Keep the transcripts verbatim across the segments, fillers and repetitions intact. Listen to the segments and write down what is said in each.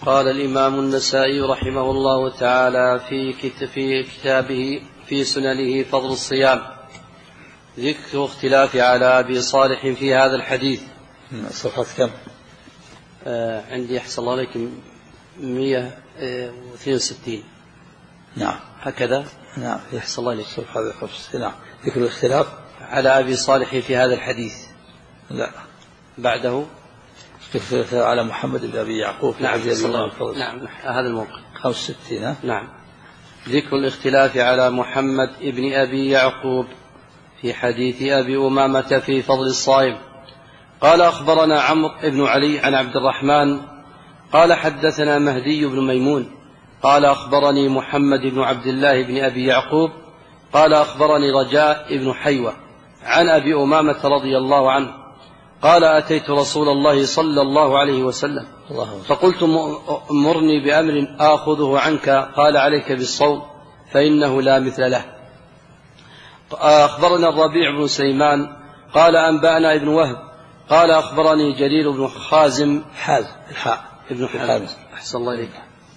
قال الإمام النسائي رحمه الله تعالى في كتابه في سننه فضل الصيام ذكر اختلاف على أبي صالح في هذا الحديث. صفحة كم؟ آه عندي أحسن الله عليكم مئة واثنين وستين. نعم هكذا. نعم أحسن الله عليكم. صفحة نعم ذكر الاختلاف على أبي صالح في هذا الحديث. لا بعده على محمد بن أبي يعقوب. نعم نعم هذا الموقع خمسة وستين. نعم ذكر الاختلاف على محمد بن أبي يعقوب في حديث أبي أمامة في فضل الصائم. قال أخبرنا عمرو بن علي عن عبد الرحمن قال حدثنا مهدي بن ميمون قال أخبرني محمد بن عبد الله بن أبي يعقوب قال أخبرني رجاء بن حيوة عن أبي أمامة رضي الله عنه قال أتيت رسول الله صلى الله عليه وسلم فقلت مرني بأمر آخذه عنك قال عليك بالصوم فإنه لا مثل له. أخبرنا الربيع بن سليمان قال أنبأنا ابن وهب قال أخبرني جرير بن خازم حازم الحاء ابن حازم أحسن الله إليك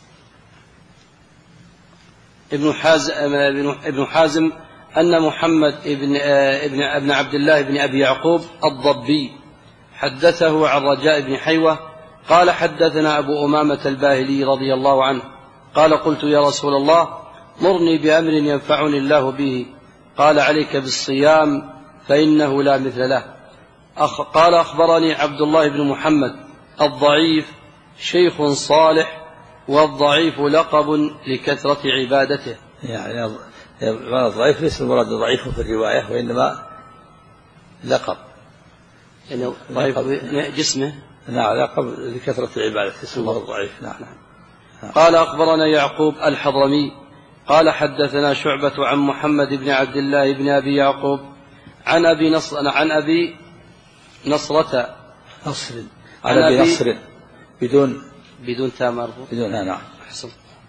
ابن حازم ابن حازم أن محمد ابن ابن ابن عبد الله بن أبي يعقوب الضبي حدثه عن رجاء بن حيوة قال حدثنا أبو أمامة الباهلي رضي الله عنه قال قلت يا رسول الله مرني بأمر ينفعني الله به قال عليك بالصيام فإنه لا مثل له. أخ قال أخبرني عبد الله بن محمد الضعيف شيخ صالح والضعيف لقب لكثرة عبادته. يعني الضعيف ليس المراد ضعيف في الرواية وإنما لقب يعني ضعيف جسمه. نعم لقب لكثرة عبادته اسمه الضعيف. نعم. نعم. قال أخبرنا يعقوب الحضرمي قال حدثنا شعبة عن محمد بن عبد الله بن أبي يعقوب عن أبي نصر عن أبي نصرة نصر عن أبي نصر بدون بدون تاء مربوط بدون. نعم أحسن.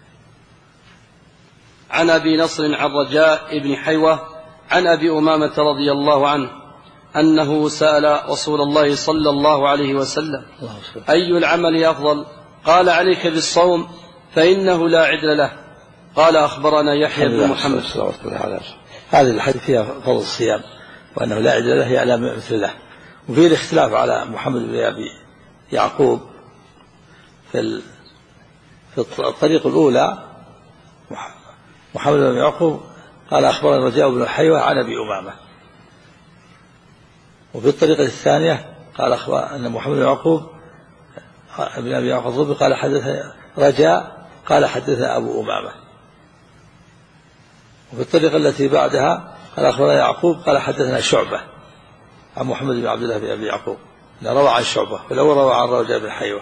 عن أبي نصر عن رجاء بن حيوة عن أبي أمامة رضي الله عنه أنه سأل رسول الله صلى الله عليه وسلم أي العمل أفضل قال عليك بالصوم فإنه لا عدل له. قال أخبرنا يحيى بن محمد. هذه الحديث فيها فضل الصيام وأنه لا عدل له على مثل له. وفيه الاختلاف على محمد بن أبي يعقوب في في الطريق الأولى محمد بن يعقوب قال أخبرنا رجاء بن حيوة عن أبي أمامة. وفي الطريقة الثانية قال أخبر أن محمد بن يعقوب ابن أبي يعقوب قال حدثنا رجاء قال حدثنا أبو أمامة. وفي الطريقة التي بعدها قال أخبرنا يعقوب قال حدثنا شعبة عن محمد بن عبد الله بن أبي يعقوب روى عن شعبة والأول روى عن رجاء بن حيوة.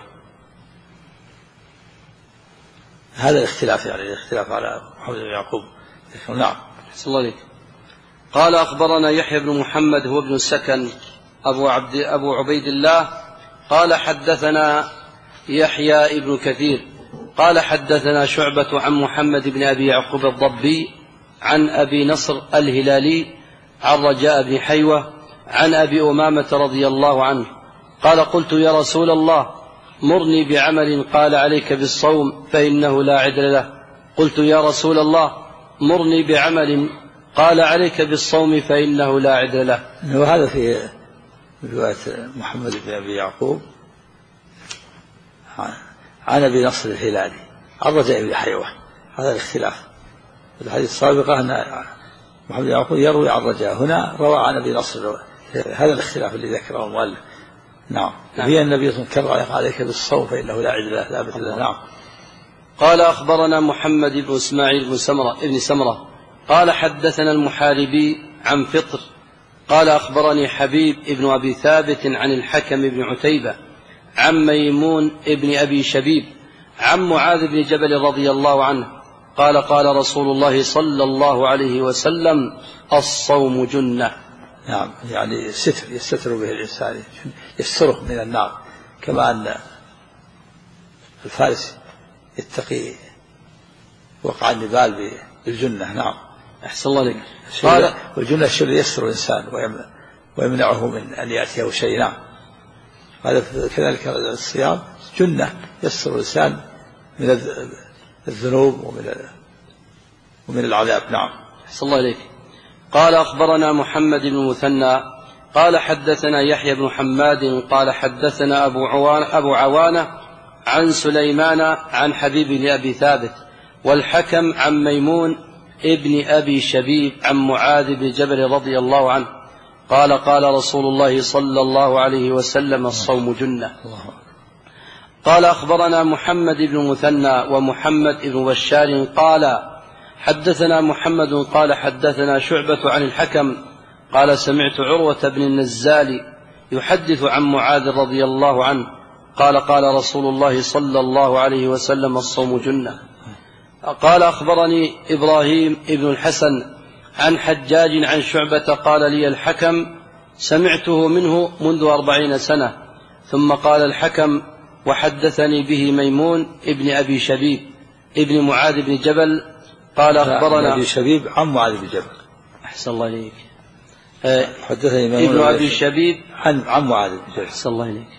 هذا الاختلاف يعني الاختلاف على محمد بن يعقوب. نعم. صلى الله عليه. قال أخبرنا يحيى بن محمد هو ابن السكن أبو عبد أبو عبيد الله قال حدثنا يحيى ابن كثير قال حدثنا شعبة عن محمد بن أبي يعقوب الضبي عن أبي نصر الهلالي عن رجاء بن حيوة عن أبي أمامة رضي الله عنه قال قلت يا رسول الله مرني بعمل قال عليك بالصوم فإنه لا عدل له. قلت يا رسول الله مرني بعمل قال عليك بالصوم فإنه لا عدل له. وهذا في رواية محمد بن أبي يعقوب عن أبي نصر الهلالي عن رجاء بن حيوة. هذا الاختلاف. في الحديث السابقة أن محمد بن يعقوب يروي عن رجاء هنا روى عن أبي نصر. هذا الاختلاف اللي ذكره المؤلف. نعم. هي النبي صلى الله عليه وسلم كرر عليك بالصوم فإنه لا عدل له لا مثل له. نعم. قال أخبرنا محمد بن إسماعيل بن سمرة ابن سمرة قال حدثنا المحاربي عن فطر قال أخبرني حبيب ابن أبي ثابت عن الحكم بن عتيبة عن ميمون ابن أبي شبيب عن معاذ بن جبل رضي الله عنه قال قال رسول الله صلى الله عليه وسلم الصوم جنة. نعم يعني ستر يستتر به الإنسان يستره من النار كما أن الفارس يتقي وقع النبال بالجنة. نعم. أحسن الله لك. قال والجنة الشر يستر الإنسان ويمنعه من أن يأتيه شيء. نعم. هذا كذلك الصيام جنة يستر الإنسان من الذنوب ومن ومن العذاب. نعم. أحسن الله إليك. قال أخبرنا محمد بن مثنى قال حدثنا يحيى بن حماد قال حدثنا أبو عوانة, أبو عوانة عن سليمان عن حبيب بن أبي ثابت والحكم عن ميمون ابن أبي شبيب عن معاذ بن جبل رضي الله عنه قال قال رسول الله صلى الله عليه وسلم الصوم جنة. قال أخبرنا محمد بن مثنى ومحمد بن بشار قال حدثنا محمد قال حدثنا شعبة عن الحكم قال سمعت عروة بن النزال يحدث عن معاذ رضي الله عنه قال قال رسول الله صلى الله عليه وسلم الصوم جنة. قال أخبرني إبراهيم ابن الحسن عن حجاج عن شعبة قال لي الحكم سمعته منه منذ أربعين سنة ثم قال الحكم وحدثني به ميمون ابن أبي شبيب ابن معاذ بن جبل قال أخبرنا أبي شبيب عن معاذ بن جبل. أحسن الله إليك. حدثني ميمون ابن أبي شبيب عن عن معاذ بن جبل. أحسن الله إليك.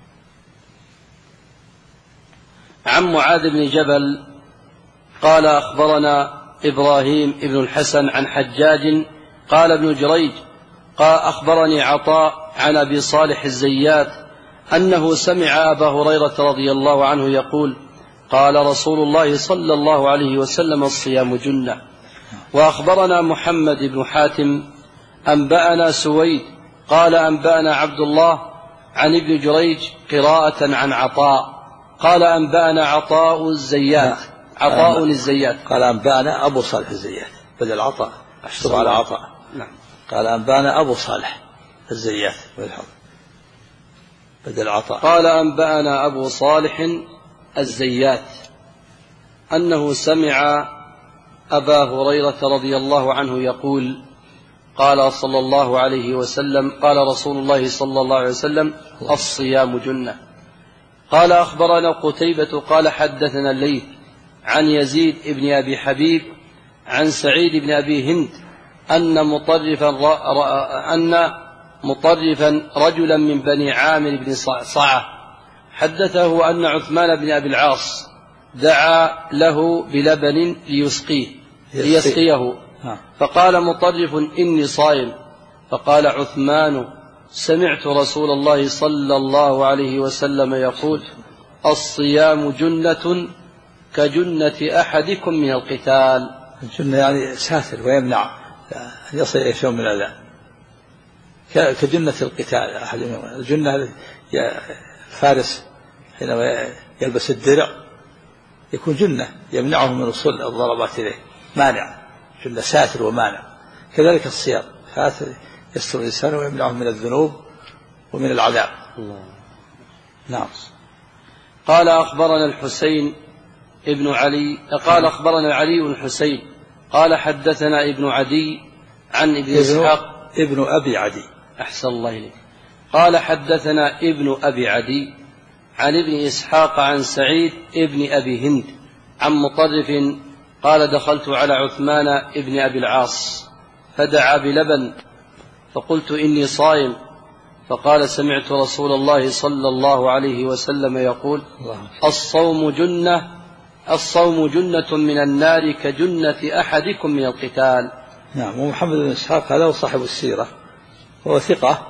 عن معاذ بن جبل قال أخبرنا إبراهيم ابن الحسن عن حجاج قال ابن جريج قال أخبرني عطاء عن أبي صالح الزيات أنه سمع أبا هريرة رضي الله عنه يقول قال رسول الله صلى الله عليه وسلم الصيام جنة. وأخبرنا محمد بن حاتم أنبأنا سويد قال أنبأنا عبد الله عن ابن جريج قراءة عن عطاء قال أنبأنا عطاء الزيات عطاء الزيات قال أنبأنا أبو صالح الزيات بدل عطاء أشتب على عطاء. نعم. قال أنبأنا أبو صالح الزيات بدل عطاء. قال أنبأنا أبو صالح الزيات أنه سمع أبا هريرة رضي الله عنه يقول قال صلى الله عليه وسلم قال رسول الله صلى الله عليه وسلم الصيام جنة. قال أخبرنا قتيبة قال حدثنا الليث عن يزيد بن أبي حبيب عن سعيد بن أبي هند أن مطرفا أن مطرفا رجلا من بني عامر بن صعصعة حدثه أن عثمان بن أبي العاص دعا له بلبن ليسقيه ليسقيه فقال مطرف إني صائم فقال عثمان سمعت رسول الله صلى الله عليه وسلم يقول الصيام جنة كجنة أحدكم من القتال. الجنة يعني ساتر ويمنع أن يصل إلى شيء من الأذى كجنة القتال. الجنة فارس حينما يلبس الدرع يكون جنة يمنعه من وصول الضربات إليه مانع جنة ساتر ومانع. كذلك الصيام ساتر يستر الإنسان ويمنعه من الذنوب ومن العذاب. الله. نعم. قال أخبرنا الحسين ابن علي قال أخبرنا علي بن الحسين قال حدثنا ابن عدي عن ابن إسحاق ابن أبي عدي. أحسن الله إليك. قال حدثنا ابن أبي عدي عن ابن إسحاق عن سعيد ابن أبي هند عن مطرف قال دخلت على عثمان ابن أبي العاص فدعا بلبن فقلت إني صائم فقال سمعت رسول الله صلى الله عليه وسلم يقول الصوم جنة الصوم جنة من النار كجنة أحدكم من القتال. نعم. ومحمد بن إسحاق هذا هو صاحب السيرة هو ثقة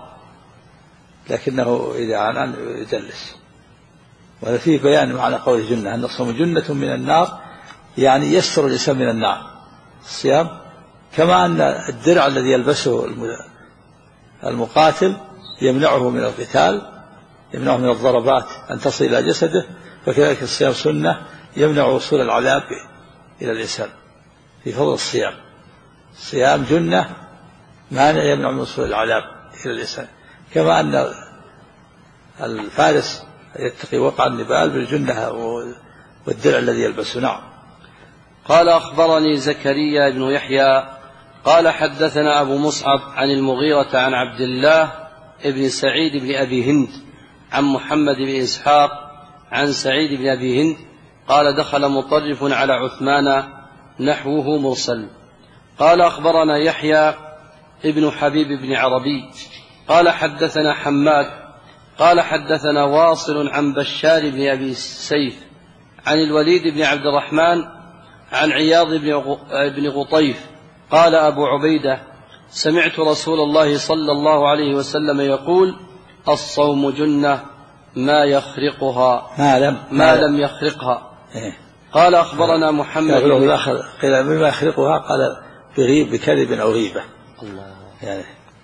لكنه إذا عن يدلس وهذا فيه بيان معنى قول جنة أن الصوم جنة من النار يعني يستر الإنسان من النار الصيام كما أن الدرع الذي يلبسه المقاتل يمنعه من القتال يمنعه من الضربات أن تصل إلى جسده فكذلك الصيام سنة يمنع وصول العذاب إلى الإنسان. في فضل الصيام الصيام جنة مانع يمنع من وصول العذاب إلى الإنسان كما أن الفارس يتقي وقع النبال بالجنة والدرع الذي يلبسه. نعم. قال أخبرني زكريا بن يحيى قال حدثنا أبو مصعب عن المغيرة عن عبد الله ابن سعيد بن أبي هند عن محمد بن إسحاق عن سعيد بن أبي هند قال دخل مطرف على عثمان نحوه مرسل. قال أخبرنا يحيى ابن حبيب بن عربي قال حدثنا حماد قال حدثنا واصل عن بشار بن أبي السيف عن الوليد بن عبد الرحمن عن عياض بن غطيف قال أبو عبيدة سمعت رسول الله صلى الله عليه وسلم يقول الصوم جنة ما يخرقها ما لم, ما لم يخرقها. قال أخبرنا محمد قيل مما يخرقها قال بغيب بكذب أو غيبة. الله. يعني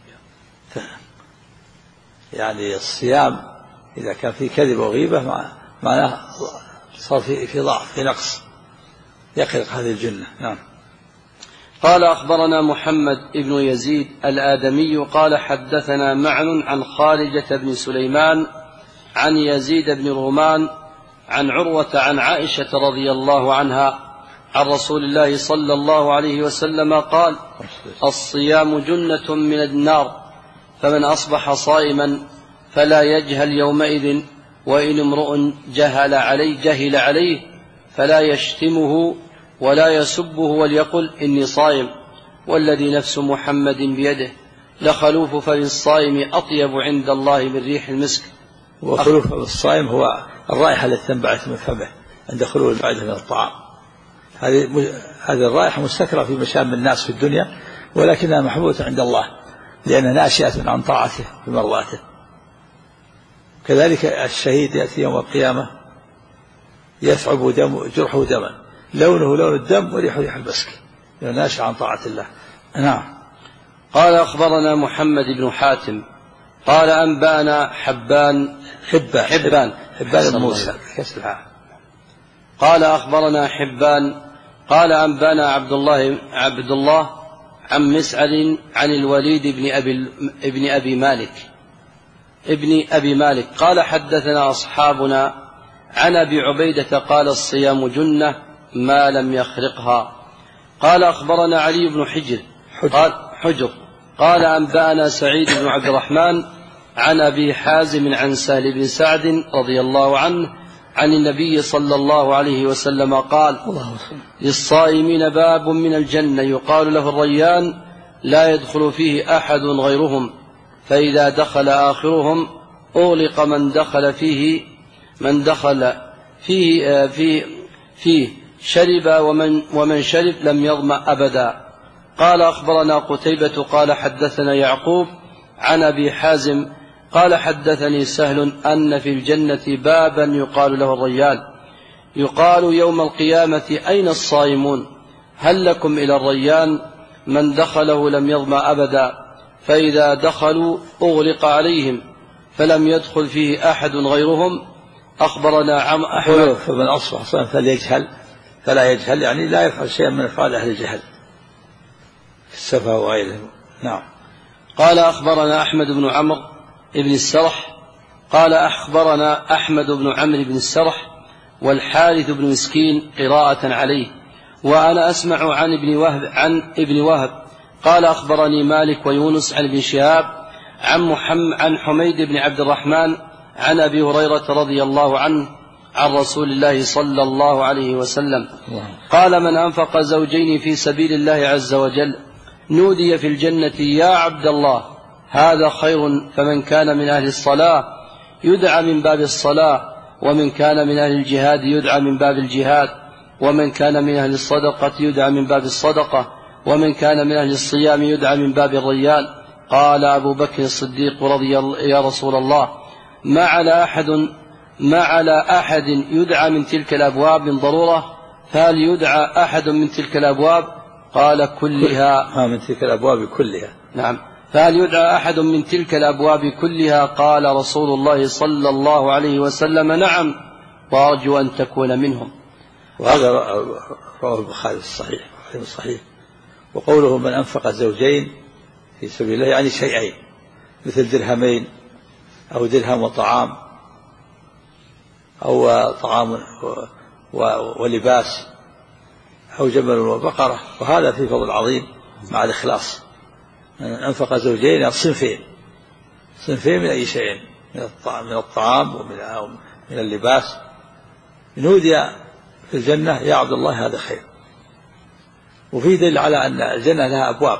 يعني الصيام إذا كان في كذب أو غيبة معناه صار في في ضعف في نقص يخرق هذه الجنة. نعم. قال أخبرنا محمد ابن يزيد الآدمي قال حدثنا معن عن خارجة بن سليمان عن يزيد بن رومان عن عروة عن عائشة رضي الله عنها عن رسول الله صلى الله عليه وسلم قال الصيام جنة من النار فمن أصبح صائما فلا يجهل يومئذ وإن امرؤ جهل عليه جهل عليه فلا يشتمه ولا يسبه وليقل إني صائم والذي نفس محمد بيده لخلوف فم الصائم أطيب عند الله من ريح المسك. وخلوف فم الصائم هو الرائحة التي تنبعث من فمه عند خلو المعدة من الطعام. هذه هذه الرائحة مستكرة في مشام الناس في الدنيا ولكنها محبوبة عند الله لأنها ناشئة عن طاعته بمرضاته. كذلك الشهيد يأتي يوم القيامة يثعب دم جرحه دما لونه لون الدم وريحه ريح المسك ناشئ عن طاعة الله. نعم. قال أخبرنا محمد بن حاتم قال أنبانا حبان حبان حبان حبان بن موسى. قال أخبرنا حبان قال أنبانا عبد الله عبد الله عن مسعد عن الوليد بن أبي ابن أبي مالك ابن أبي مالك قال حدثنا أصحابنا عن أبي عبيدة قال الصيام جنة ما لم يخرقها. قال أخبرنا علي بن حجر قال حجر قال أنبأنا سعيد بن عبد الرحمن عن أبي حازم عن سهل بن سعد رضي الله عنه عن النبي صلى الله عليه وسلم قال للصائمين باب من الجنة يقال له الريان لا يدخل فيه أحد غيرهم فإذا دخل آخرهم أغلق من دخل فيه من دخل فيه فيه, فيه شرب ومن, ومن شرب لم يظمأ أبدا. قال أخبرنا قتيبة قال حدثنا يعقوب عن أبي حازم قال حدثني سهل أن في الجنة بابا يقال له الريان يقال يوم القيامة أين الصائمون هل لكم إلى الريان من دخله لم يظمأ أبدا فإذا دخلوا أغلق عليهم فلم يدخل فيه أحد غيرهم. أخبرنا عم أحمد فمن أصبح صائما فليجهل فلا يجهل يعني لا يفعل شيئا من أفعال أهل الجهل السفه وغيره. نعم. قال أخبرنا أحمد بن عمرو بن السرح قال أخبرنا أحمد بن عمرو بن السرح والحارث بن مسكين قراءة عليه وأنا أسمع عن ابن وهب عن ابن وهب قال أخبرني مالك ويونس عن ابن شهاب عن محمد عن حميد بن عبد الرحمن عن أبي هريرة رضي الله عنه عن رسول الله صلى الله عليه وسلم قال من أنفق زوجين في سبيل الله عز وجل نودي في الجنة يا عبد الله هذا خير فمن كان من أهل الصلاة يدعى من باب الصلاة ومن كان من أهل الجهاد يدعى من باب الجهاد ومن كان من أهل الصدقة يدعى من باب الصدقة ومن كان من أهل الصيام يدعى من باب الريان. قال أبو بكر الصديق رضي الله يا رسول الله ما على أحد ما على أحد يدعى من تلك الأبواب من ضرورة فهل يدعى أحد من تلك الأبواب قال كلها من تلك الأبواب كلها. نعم. فهل يدعى أحد من تلك الأبواب كلها قال رسول الله صلى الله عليه وسلم نعم وأرجو أن تكون منهم. وهذا رواه البخاري الصحيح الصحيح. وقوله من أنفق زوجين في سبيل الله يعني شيئين مثل درهمين أو درهم وطعام أو طعام ولباس أو جمل وبقرة وهذا في فضل عظيم مع الإخلاص. أنفق زوجين صنفين صنفين من أي شيء من الطعام من الطعام ومن من اللباس نودي في الجنة يا عبد الله هذا خير. وفي دليل على أن الجنة لها أبواب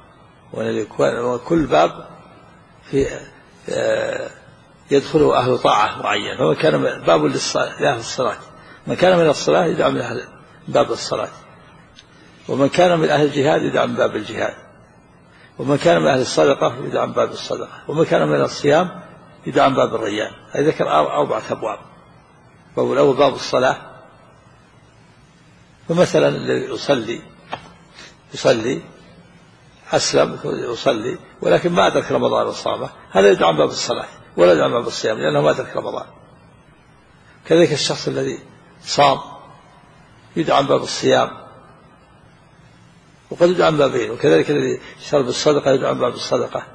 وكل باب في يدخله أهل طاعة معين فهو كان باب لأهل الصلاة من كان من الصلاة يدعى من أهل باب الصلاة، ومن كان من أهل الجهاد يدعى من باب الجهاد، ومن كان من أهل الصدقة يدعى من باب الصدقة، ومن كان من الصيام يدعى من باب الريان. هذا ذكر أربعة أبواب. باب الأول باب الصلاة، فمثلا الذي يصلي يصلي أسلم يصلي ولكن ما أدرك رمضان وصامه، هذا يدعى من باب الصلاة ولا يدعى من باب الصيام لأنه ما أدرك رمضان. كذلك الشخص الذي صام يدعى من باب الصيام وقد يدعى من بابين، وكذلك الذي شرب الصدقة يدعى من باب الصدقة.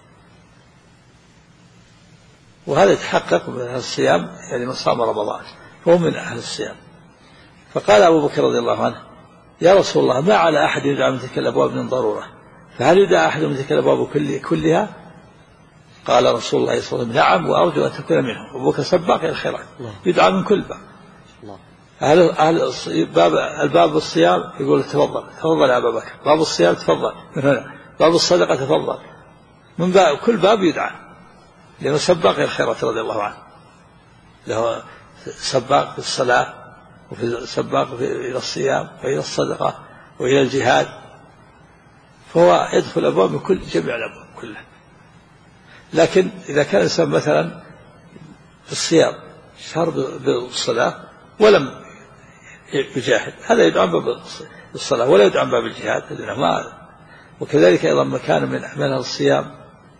وهذا يتحقق من أهل الصيام، يعني من صام رمضان فهو من أهل الصيام. فقال أبو بكر رضي الله عنه: يا رسول الله، ما على أحد يدعى من تلك الأبواب من ضرورة، فهل يدعى أحد من تلك الأبواب كلها؟ قال رسول الله صلى الله عليه وسلم: نعم، وأرجو أن تكون منهم. أبو بكر سباق الخيرات، يدعى من كل باب. أهل أهل باب الباب الصيام يقول: تفضل تفضل يا أبا بكر. باب الصيام تفضل من هنا. باب الصدقة تفضل. من باب كل باب يدعى، لأنه سباق الخيرات رضي الله عنه، له سباق في الصلاة وفي سباق إلى الصيام وإلى الصدقة وإلى الجهاد، فهو يدخل أبواب من كل جميع الأبواب كلها. لكن إذا كان الإنسان مثلا في الصيام شهر بالصلاة ولم يجاهد، هذا يدعى باب الصلاة ولا يدعى باب الجهاد. وكذلك أيضا مكان من أعمال الصيام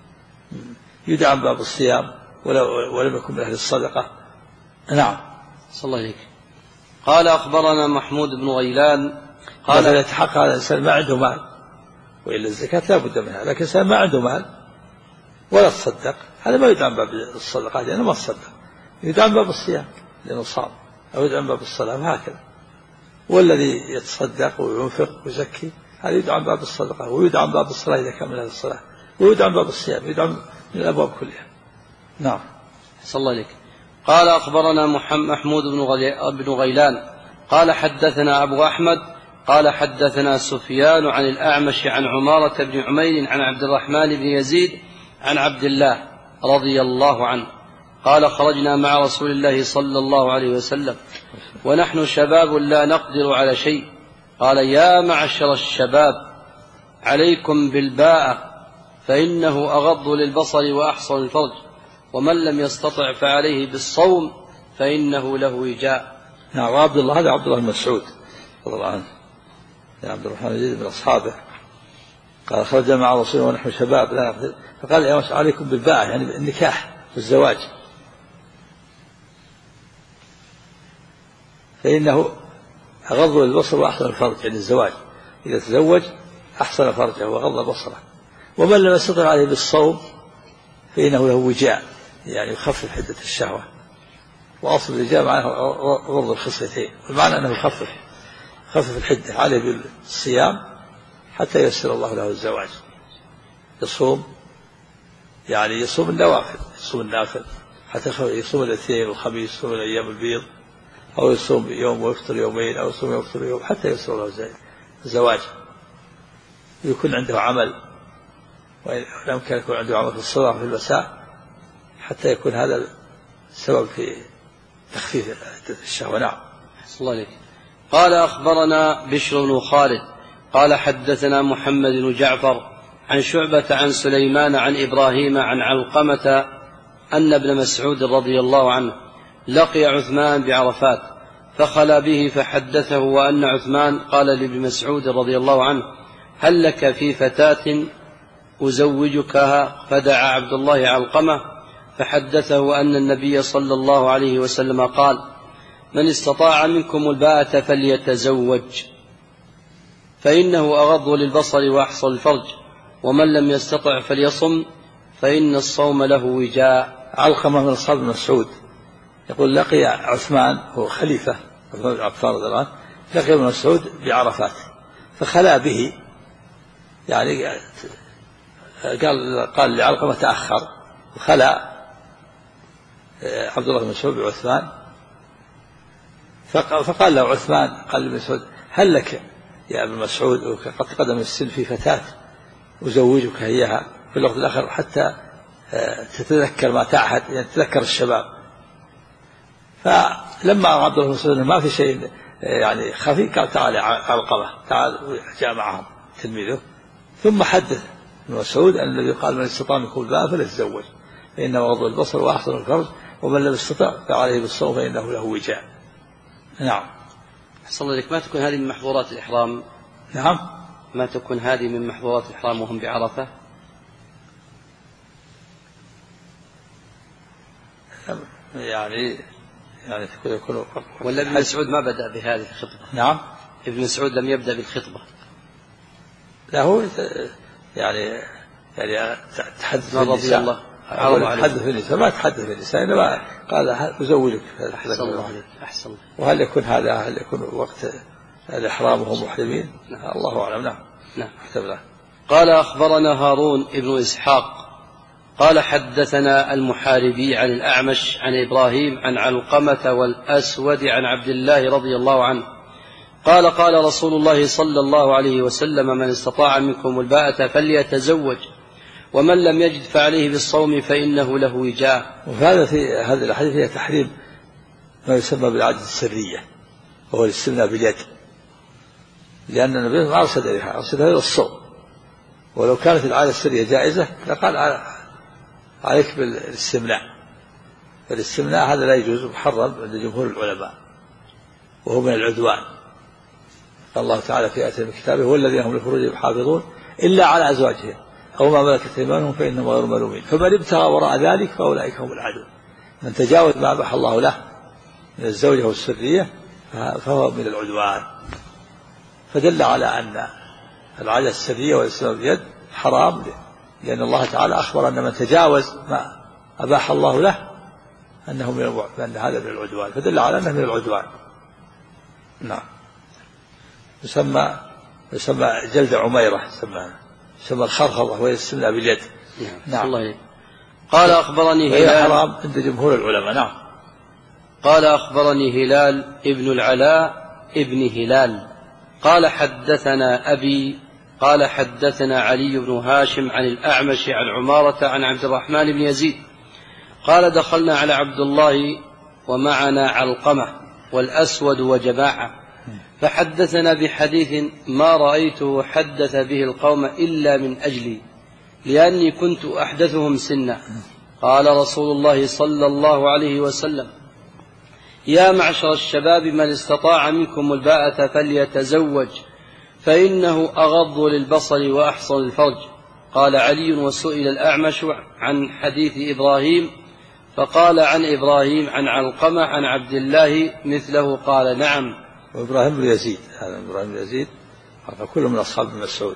يدعى باب الصيام ولم يكن من أهل الصدقة. نعم. صلى الله عليك. قال: أخبرنا محمود بن غيلان قال: يتحقق هذا الإنسان ما عنده مال، وإلا الزكاة لا بد منها، لكن الإنسان ما عنده مال ولا تصدق، هذا ما يدعى باب الصدقات لأنه ما تصدق، يدعى باب الصيام لأنه صام، أو يدعى باب الصلاة، وهكذا. والذي يتصدق وينفق ويزكي هذا يدعى باب الصدقة، ويدعى باب الصلاة إذا كان من هذه الصلاة، ويدعى باب الصيام، يدعى من الأبواب كلها. نعم. صلى الله عليك. قال: أخبرنا محمود بن غيلان قال: حدثنا أبو أحمد قال: حدثنا سفيان عن الأعمش عن عمارة بن عمير عن عبد الرحمن بن يزيد عن عبد الله رضي الله عنه قال: خرجنا مع رسول الله صلى الله عليه وسلم ونحن شباب لا نقدر على شيء، قال: يا معشر الشباب، عليكم بالباءة فإنه أغض للبصر وأحصن الفرج، ومن لم يستطع فعليه بالصوم فإنه له وجاء. نعم. عبد الله هذا عبد الله بن مسعود رضي الله عنه، يا عبد الرحمن يزيد من أصحابه، قال: خرجنا مع رسول الله ونحن شباب لا نقدر، فقال: يا معشر عليكم بالباءة، يعني النكاح والزواج، فإنه أغض للبصر وأحسن الفرج، يعني الزواج إذا تزوج أحسن فرجه وغض بصره، ومن لم يستطع عليه بالصوم فإنه له وجاء، يعني يخفف حدة الشهوة. وأصل الوجاء معناه غض الخصيتين، والمعنى أنه يخفف خفف الحدة عليه بالصيام حتى ييسر الله له الزواج. يصوم، يعني يصوم النوافل، يصوم النافل حتى يصوم الاثنين والخميس، يصوم الأيام البيض، أو يصوم يوم ويفطر يومين، أو يصوم يوم ويفطر يوم حتى ييسر له الزواج. ويكون عنده عمل، ولا يمكن يكون عنده عمل في الصباح وفي المساء حتى يكون هذا السبب في تخفيف الشهوة. نعم. صلى الله عليه. قال: أخبرنا بشر بن خالد قال: حدثنا محمد بن جعفر عن شعبة عن سليمان عن إبراهيم عن علقمة أن ابن مسعود رضي الله عنه لقي عثمان بعرفات فخلى به فحدثه، وأن عثمان قال لابن مسعود رضي الله عنه: هل لك في فتاة أزوجكها؟ فدعا عبد الله علقمة فحدثه أن النبي صلى الله عليه وسلم قال: من استطاع منكم الباءة فليتزوج فإنه أغض للبصر وأحصن الفرج، ومن لم يستطع فليصم فإن الصوم له وجاء. علقمة من أصحاب مسعود يقول: لقي عثمان، هو خليفة عفان رضي الله عنه، لقي ابن مسعود بعرفات فخلا به، يعني قال قال لعلقمة تأخر، وخلا عبد الله بن مسعود بعثمان، فقال له عثمان، قال لابن مسعود: هل لك يا ابن مسعود قد قدم السن في فتاة أزوجك إياها؟ في الوقت الآخر حتى تتذكر ما تعهد، يعني تتذكر الشباب. فلما عبد الله بن مسعود ما في شيء يعني خفي قال تعال علقمة تعال، جاء معهم تلميذه ثم حدث ابن مسعود أن الذي قال من استطاع منكم الباء فليتزوج فإنه غض البصر وأحسن الفرج ومن لم يستطع فعليه بالصوم فإنه له وجاء. نعم. أحسن الله إليك. ما تكون هذه من محظورات الإحرام؟ نعم. ما تكون هذه من محظورات الإحرام وهم بعرفة؟ يعني يعني يكون. ولا ابن مسعود ما بدأ بهذه الخطبة؟ نعم. ابن مسعود لم يبدأ بالخطبة. لا هو يعني يعني تحدث رضي النساء. الله تحدث النساء ما تحدث النساء إنما قال أزوجك. أحسن الله عليك. أحسن. وهل يكون هذا هل يكون وقت الإحرام وهم محرمين؟ نعم. الله أعلم. نعم. نعم. قال أخبرنا هارون ابن إسحاق قال حدثنا المحاربي عن الأعمش عن إبراهيم عن علقمة والأسود عن عبد الله رضي الله عنه قال قال رسول الله صلى الله عليه وسلم من استطاع منكم الباءة فليتزوج ومن لم يجد فعليه بالصوم فإنه له وجاء. وهذا في هذا الحديث فيها تحريم ما يسمى بالعادة السرية وهو الاستمناء باليد، لأن النبي ما أرشد إليها، أرشد إلى الصوم. ولو كانت العادة السرية جائزة لقال عليك بالاستمناء، فالاستمناء هذا لا يجوز محرم عند جمهور العلماء وهو من العدوان. قال الله تعالى في آية من كتابه والذين هم لفروجهم حافظون إلا على أزواجهم أو ما ملكت أيمانهم فإنهم غير ملومين فمن ابتغى وراء ذلك فأولئك هم العادون. من تجاوز ما أباح الله له من الزوجة والسرية فهو من العدوان. فدل على أن العادة السرية والاستمناء باليد حرام، لأن الله تعالى أخبر أن من تجاوز ما أباح الله له أنه من أن هذا من العدوان، فدل على أنه من العدوان. نعم. يسمى يسمى جلد عميرة، يسمى يسمى الخرخرة وهي الاستمناء باليد. نعم. الله. قال أخبرني هلال حرام عند جمهور العلماء. نعم. قال أخبرني هلال ابن العلاء ابن هلال قال حدثنا أبي قال حدثنا علي بن هاشم عن الأعمش عن عمارة عن عبد الرحمن بن يزيد قال دخلنا على عبد الله ومعنا علقمة والأسود وجماعة فحدثنا بحديث ما رأيته حدث به القوم إلا من أجلي لأني كنت أحدثهم سنا. قال رسول الله صلى الله عليه وسلم يا معشر الشباب من استطاع منكم الباءة فليتزوج فإنه أغض للبصر وأحصن الفرج. قال علي وسئل الأعمش عن حديث إبراهيم فقال عن إبراهيم عن علقمة عن عبد الله مثله قال نعم. وإبراهيم بن يزيد هذا إبراهيم بن يزيد كله من أصحاب ابن مسعود.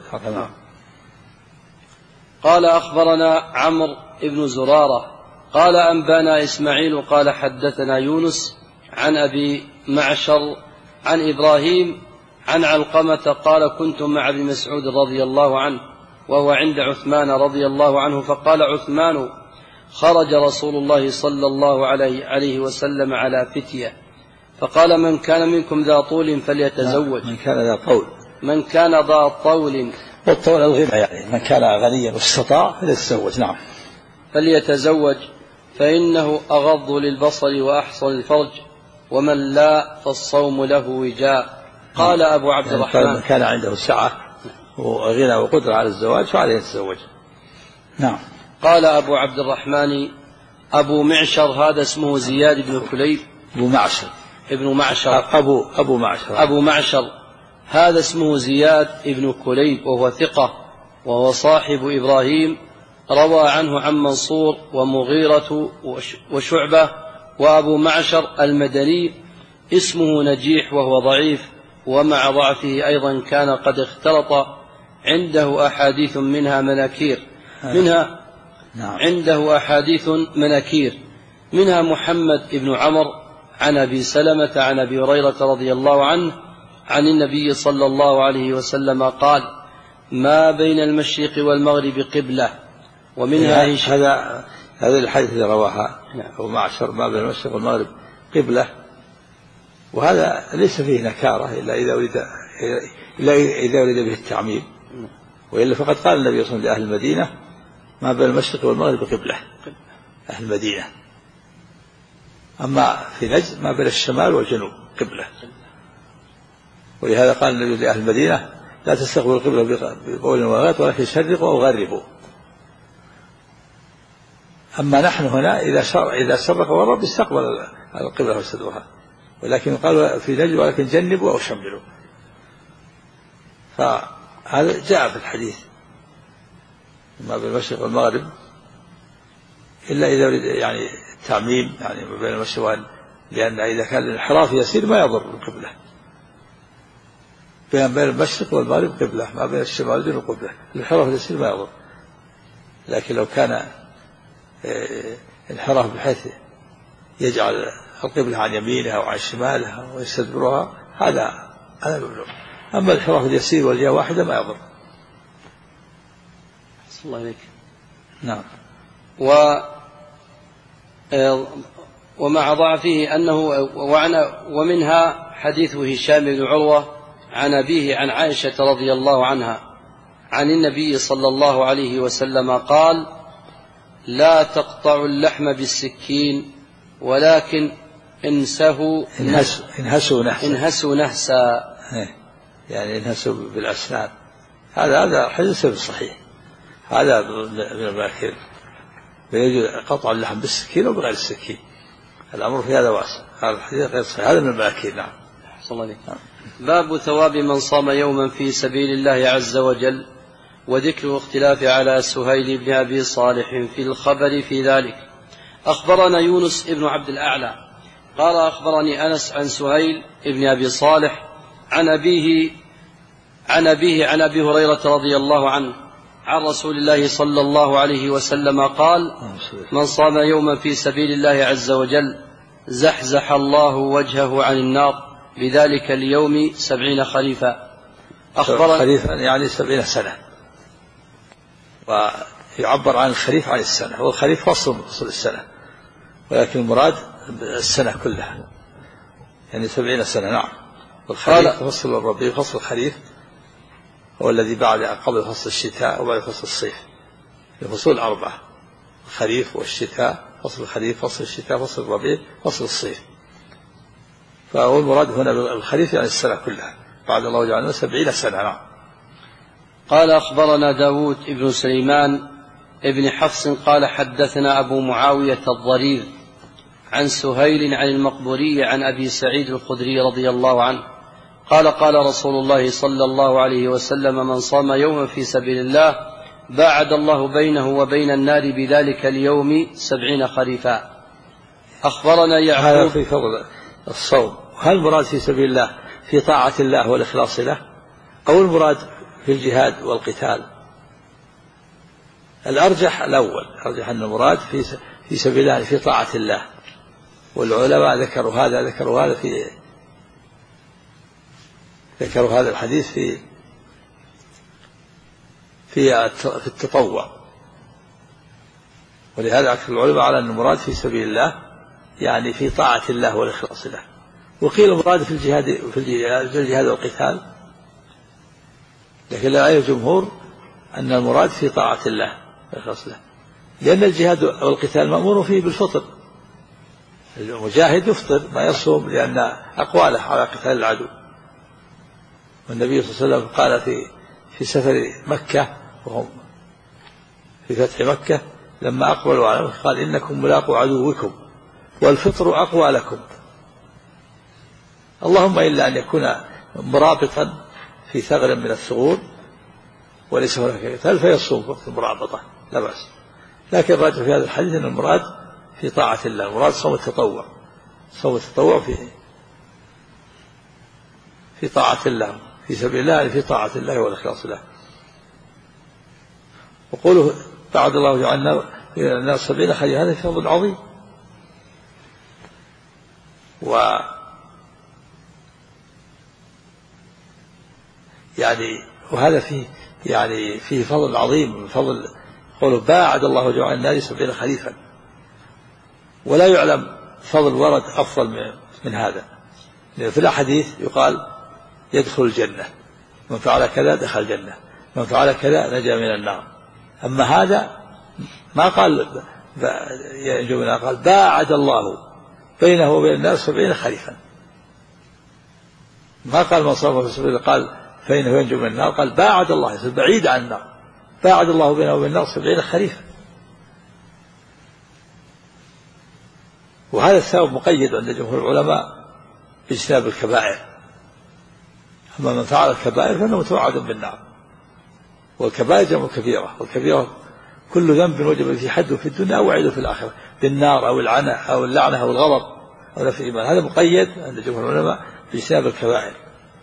قال أخبرنا عمرو بن زرارة قال أنبانا إسماعيل قال حدثنا يونس عن أبي معشر عن إبراهيم عن علقمة قال كنت مع ابن مسعود رضي الله عنه وهو عند عثمان رضي الله عنه فقال عثمان خرج رسول الله صلى الله عليه وسلم على فتية فقال من كان منكم ذا طول فليتزوج. من كان ذا طول من كان ذا طول والطول الغنى يعني من كان غنيا واستطاع فليتزوج. نعم. فليتزوج فإنه أغض للبصر وأحصن الفرج ومن لا فالصوم له وجاء. قال أبو عبد الرحمن كان عنده سعة وغنى وقدرة على الزواج فعليه يتزوج. نعم. قال أبو عبد الرحمن أبو معشر هذا اسمه زياد بن كليب. أبو معشر ابن معشر أبو أبو معشر أبو معشر هذا اسمه زياد بن كليب وهو ثقة وهو صاحب إبراهيم روى عنه عن منصور ومغيرة وشعبة. وأبو معشر المدني اسمه نجيح وهو ضعيف ومع ضعفه أيضا كان قد اختلط عنده أحاديث منها مناكير منها نعم. عنده أحاديث مناكير منها محمد بن عمرو عن أبي سلمة عن أبي هريرة رضي الله عنه عن النبي صلى الله عليه وسلم قال ما بين المشرق والمغرب قبلة. ومنها هذا هذا الحديث الذي رواها أبو معشر ما بين المشرق والمغرب قبلة، وهذا ليس فيه نكارة إلا إذا أريد إلا إذا أريد به التعميم، وإلا فقد قال النبي صلى الله عليه وسلم لأهل المدينة ما بين المشرق والمغرب قبلة أهل المدينة. أما في نجد ما بين الشمال والجنوب قبلة، ولهذا قال النبي لأهل المدينة لا تستقبلوا القبلة بقول وغيرت ولكن شرقوا أو غربوا. أما نحن هنا إذا شر إذا شرق وغرب استقبل القبلة وسدوها، ولكن قالوا في نجد ولكن جنبوا أو شملوا. فهذا جاء في الحديث ما بين المشرق والمغرب، إلا إذا يعني التعميم يعني ما بين المشرق، لأن إذا كان الانحراف يسير ما يضر القبلة. بين المشرق والمغرب قبلة، ما بين الشمال والجنوب قبلة، الانحراف يسير ما يضر. لكن لو كان انحراف بحيث يجعل القبلة عن يمينها وعن شمالها ويستدبرها هذا هذا ممنوع. أما الانحراف اليسير والجهة واحدة ما يضر. صلى الله عليك. نعم. و ومع ضعفه أنه ومنها حديث هشام بن عروة عن أبيه عن عائشة رضي الله عنها عن النبي صلى الله عليه وسلم قال: لا تقطعوا اللحم بالسكين ولكن انسهوا انهسوا انهسوا نهسا, انهسوا نهسا يعني انهسوا بالأسنان. هذا هذا حديث صحيح، هذا من الماكل، ويجوز قطع اللحم بالسكين وبغير السكين، الأمر في هذا واسع. هذا الحديث غير صحيح، هذا من الماكل. نعم. صلى الله عليه. نعم. باب ثواب من صام يوما في سبيل الله عز وجل، وذكر اختلاف على سهيل بن أبي صالح في الخبر في ذلك. أخبرنا يونس ابن عبد الأعلى قال أخبرني أنس عن سهيل بن أبي صالح عن أبيه عن أبيه عن أبي هريرة رضي الله عنه عن رسول الله صلى الله عليه وسلم قال: من صام يوما في سبيل الله عز وجل زحزح الله وجهه عن النار بذلك اليوم سبعين خريفا. أخبرنا خريفا يعني سبعين سنة، ويعبر عن الخريف عن السنة، والخريف فصل من فصل السنة، ولكن المراد السنة كلها يعني سبعين سنة. نعم. والخريف فصل الربيع، فصل الخريف هو الذي بعد قبل فصل الشتاء وبعد فصل الصيف، الفصول أربعة: الخريف والشتاء، فصل الخريف، فصل الشتاء، فصل الربيع، فصل الصيف. فهو المراد هنا بالخريف يعني السنة كلها، بعد الله جعلنا سبعين سنة. نعم. قال أخبرنا داود ابن سليمان ابن حفص قال حدثنا أبو معاوية الضرير عن سهيل عن المقبوري عن أبي سعيد الخدري رضي الله عنه قال: قال رسول الله صلى الله عليه وسلم: من صام يوما في سبيل الله باعد الله بينه وبين النار بذلك اليوم سبعين خريفا. أخبرنا يعقوب. هذا في فضل الصوم. هل المراد في سبيل الله في طاعة الله والإخلاص له، أو المراد في الجهاد والقتال؟ الأرجح الأول، أرجح أن المراد في في سبيل الله في طاعة الله، والعلماء ذكروا هذا ذكروا هذا في ذكروا هذا الحديث في في في التطوع، ولهذا أكثر العلماء على أن المراد في سبيل الله يعني في طاعة الله والإخلاص له. وقيل المراد في الجهاد في الجهاد والقتال، لكن لا الجمهور أن المراد في طاعة الله والإخلاص له، لأن الجهاد والقتال مأمور فيه بالفطر. المجاهد يفطر ما يصوم لأن أقواله على قتال العدو. والنبي صلى الله عليه وسلم قال في في سفر مكة وهم في فتح مكة لما أقبلوا على مكة قال: إنكم ملاقوا عدوكم والفطر أقوى لكم، اللهم إلا أن يكون مرابطا في ثغر من الثغور وليس هناك قتال فيصوم وقت المرابطة لا بأس. لكن الراجح في هذا الحديث أن المراد في طاعة الله، المراد صوم التطوع، صوم التطوع في في طاعة الله في سبيل الله، في طاعة الله والإخلاص له. وقوله بعد الله جعلنا الناس سبعين خريفا هذا فضل عظيم. و يعني وهذا فيه يعني فيه فضل عظيم، فضل قوله باعد الله جعل الناس سبعين خريفا، ولا يعلم فضل ورد أفضل من هذا، لأن في الأحاديث يقال يدخل الجنة، من فعل كذا دخل الجنة، من فعل كذا نجا من النار. أما هذا ما قال ينجو منها، قال باعد الله بينه وبين النار سبعين خريفا. ما قال من صام في سبيل الله قال فإنه ينجو من النار، قال باعد الله، يصير بعيد عن النار، باعد الله بينه وبين النار سبعين خريفا. وهذا الثواب مقيد عند جمهور العلماء باجتناب الكبائر، أما من فعل الكبائر فإنه متوعد بالنار. والكبائر جمع كبيرة، والكبيرة كل ذنب وجب في حد في الدنيا أو وعيد في الآخرة بالنار أو العنة أو اللعنة أو الغضب أو نفي الإيمان. هذا مقيد عند جمهور العلماء باجتناب الكبائر.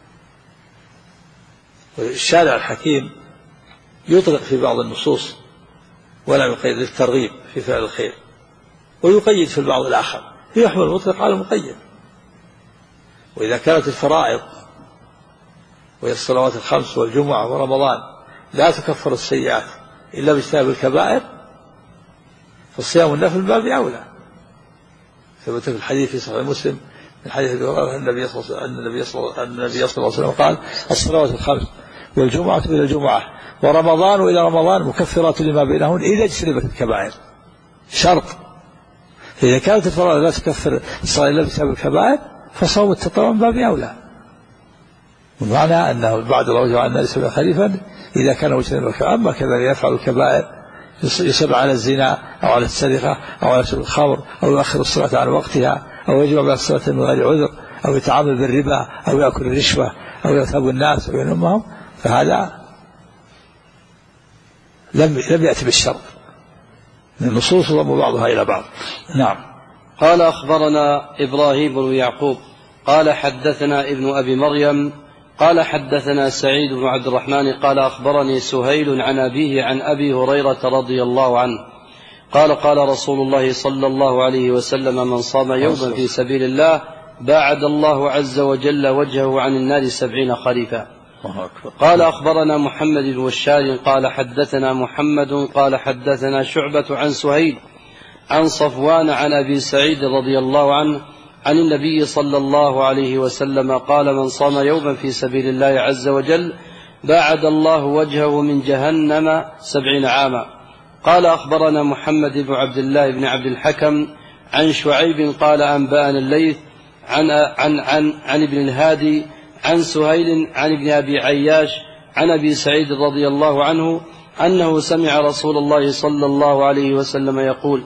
والشارع الحكيم يطلق في بعض النصوص ولا يقيد للترغيب في فعل الخير، ويقيد في البعض الآخر، يحمل المطلق على المقيد. وإذا كانت الفرائض وهي الصلوات الخمس والجمعة ورمضان لا تكفر السيئات إلا باجتناب الكبائر، فالصيام النفل باب أولى. ثبت في الحديث في صحيح مسلم من حديث النبي صلى الله عليه وسلم قال الصلوات الخمس والجمعة إلى الجمعة ورمضان إلى رمضان مكفرات لما بينهن إذا اجتنبت الكبائر. شرط، إذا كانت الفرائض لا تكفر الصلاة إلا بسبب الكبائر فصوم التطوع باب أولى. ومعنى أنه بعد الله وجعل الناس سبعين خريفا إذا كان مجتنبا الكبائر. أما كذا يفعل الكبائر، يصر على الزنا أو على السرقة أو على شرب الخمر أو يؤخر الصلاة عن وقتها أو يجمع بين الصلاة من غير عذر أو يتعامل بالربا أو يأكل الرشوة أو يغتاب الناس أو ينمهم، فهذا لم لم يأتي بالشرط. النصوص ضم بعضها إلى بعض. نعم. قال أخبرنا إبراهيم بن يعقوب قال حدثنا ابن أبي مريم قال حدثنا سعيد بن عبد الرحمن قال أخبرني سهيل عن أبيه عن أبي هريرة رضي الله عنه قال قال رسول الله صلى الله عليه وسلم من صام يوما في سبيل الله باعد الله عز وجل وجهه عن النار سبعين خريفا. قال أخبرنا محمد بن بشار قال حدثنا محمد قال حدثنا شعبة عن سهيل عن صفوان عن أبي سعيد رضي الله عنه عن النبي صلى الله عليه وسلم قال من صام يوما في سبيل الله عز وجل باعد الله وجهه من جهنم سبعين عاما. قال أخبرنا محمد بن عبد الله بن عبد الحكم عن شعيب قال أنبأنا الليث عن, عن, عن, عن ابن الهادي عن سهيل عن ابن أبي عياش عن أبي سعيد رضي الله عنه أنه سمع رسول الله صلى الله عليه وسلم يقول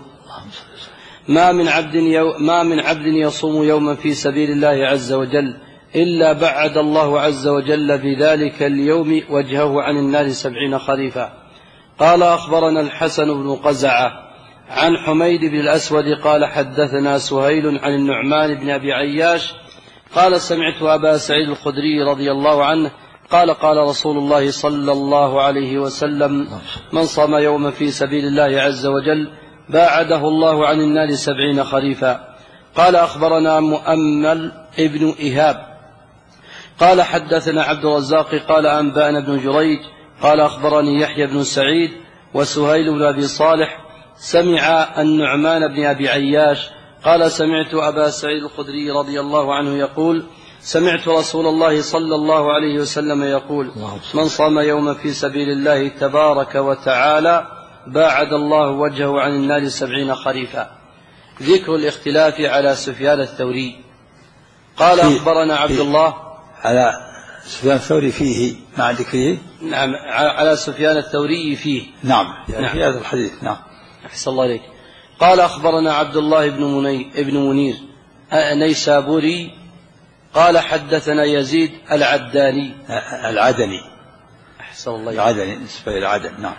ما من عبد يو ما من عبد يصوم يوما في سبيل الله عز وجل إلا بعد الله عز وجل بذلك اليوم وجهه عن النار سبعين خريفا. قال أخبرنا الحسن بن قزعة عن حميد بن الأسود قال حدثنا سهيل عن النعمان بن أبي عياش قال سمعت أبا سعيد الخدري رضي الله عنه قال قال رسول الله صلى الله عليه وسلم من صام يوما في سبيل الله عز وجل باعده الله عن النار سبعين خريفا. قال أخبرنا مؤمل ابن إيهاب قال حدثنا عبد الرزاق قال أنبأنا ابن جريج قال أخبرني يحيى بن سعيد وسهيل بن أبي صالح سمع النعمان بن أبي عياش قال سمعت أبا سعيد الخدري رضي الله عنه يقول سمعت رسول الله صلى الله عليه وسلم يقول من صام يوما في سبيل الله تبارك وتعالى باعد الله وجهه عن النار سبعين خريفا. ذكر الاختلاف على سفيان الثوري. قال أخبرنا عبد الله على سفيان الثوري فيه مع ذكره. نعم على سفيان الثوري فيه. نعم يعني في هذا الحديث. نعم أحسن الله عليك. قال أخبرنا عبد الله بن مني ابن منير نيسابوري قال حدثنا يزيد العداني العدني أحسن الله عليك. العدني نسبة إلى العدن. نعم.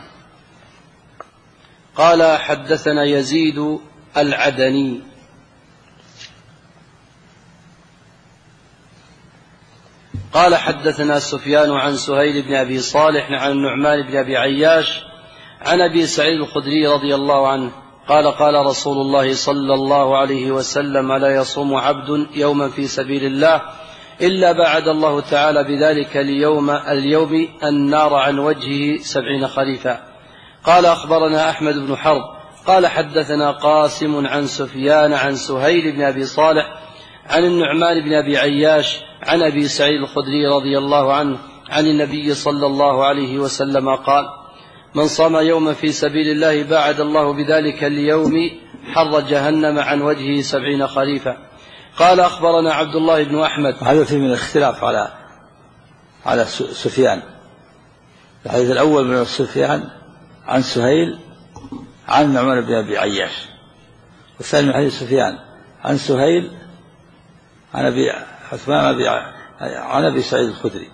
قال حدثنا يزيد العدني قال حدثنا سفيان عن سهيل بن أبي صالح عن النعمان بن أبي عياش عن أبي سعيد الخدري رضي الله عنه قال قال رسول الله صلى الله عليه وسلم لا يصوم عبد يوما في سبيل الله إلا بعد الله تعالى بذلك اليوم, اليوم النار عن وجهه سبعين خريفا. قال أخبرنا أحمد بن حرب قال حدثنا قاسم عن سفيان عن سهيل بن أبي صالح عن النعمان بن أبي عياش عن أبي سعيد الخدري رضي الله عنه عن النبي صلى الله عليه وسلم قال من صام يوما في سبيل الله باعد الله بذلك اليوم حر جهنم عن وجهه سبعين خريفا. قال أخبرنا عبد الله بن أحمد. هذا في من الاختلاف على على سفيان. الحديث الأول من سفيان عن سهيل عن نعمان بن أبي عياش، والثاني من حديث سفيان عن سهيل عن أبي عثمان عن أبي سعيد الخدري.